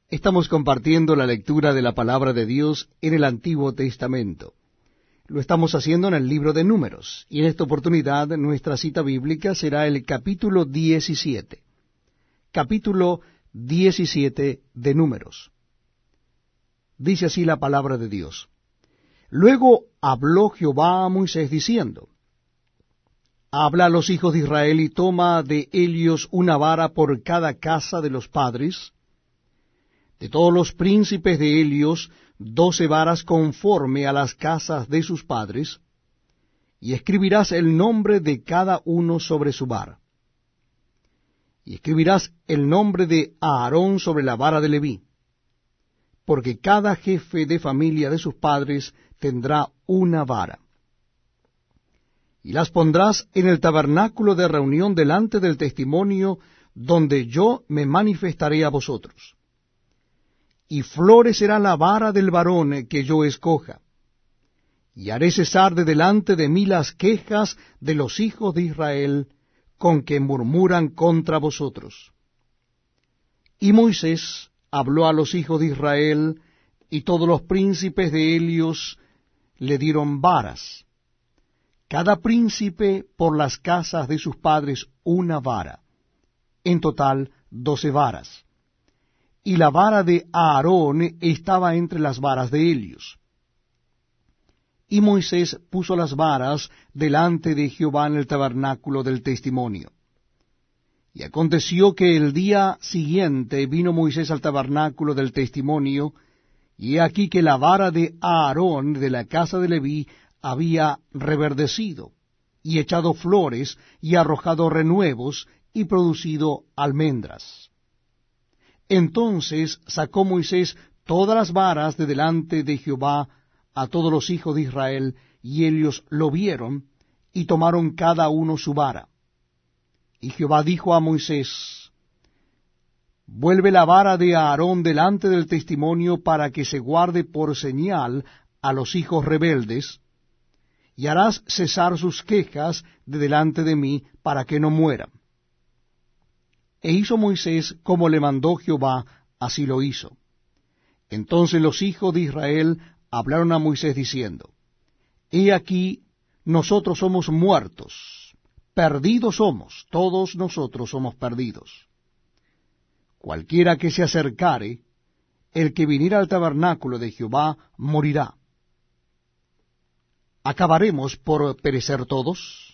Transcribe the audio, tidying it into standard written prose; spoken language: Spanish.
Estamos compartiendo la lectura de la palabra de Dios en el Antiguo Testamento. Lo estamos haciendo en el libro de Números, y en esta oportunidad nuestra cita bíblica será el capítulo 17. Capítulo 17 de Números. Dice así la palabra de Dios. Luego habló Jehová a Moisés diciendo, Habla a los hijos de Israel y toma de ellos una vara por cada casa de los padres, de todos los príncipes de ellos 12 varas conforme a las casas de sus padres, y escribirás el nombre de cada uno sobre su vara. Y escribirás el nombre de Aarón sobre la vara de Leví, porque cada jefe de familia de sus padres tendrá una vara. Y las pondrás en el tabernáculo de reunión delante del testimonio, donde yo me manifestaré a vosotros. Y florecerá la vara del varón que yo escoja, y haré cesar de delante de mí las quejas de los hijos de Israel, con que murmuran contra vosotros. Y Moisés habló a los hijos de Israel, y todos los príncipes de ellos le dieron varas, cada príncipe por las casas de sus padres una vara, en total 12 varas. Y la vara de Aarón estaba entre las varas de ellos. Y Moisés puso las varas delante de Jehová en el tabernáculo del testimonio. Y aconteció que el día siguiente vino Moisés al tabernáculo del testimonio, y he aquí que la vara de Aarón de la casa de Leví había reverdecido, y echado flores, y arrojado renuevos, y producido almendras. Entonces sacó Moisés todas las varas de delante de Jehová a todos los hijos de Israel, y ellos lo vieron, y tomaron cada uno su vara. Y Jehová dijo a Moisés, Vuelve la vara de Aarón delante del testimonio para que se guarde por señal a los hijos rebeldes, y harás cesar sus quejas de delante de mí para que no mueran. E hizo Moisés como le mandó Jehová, así lo hizo. Entonces los hijos de Israel hablaron a Moisés diciendo, He aquí, nosotros somos muertos, perdidos somos, todos nosotros somos perdidos. Cualquiera que se acercare, el que viniera al tabernáculo de Jehová, morirá. ¿Acabaremos por perecer todos?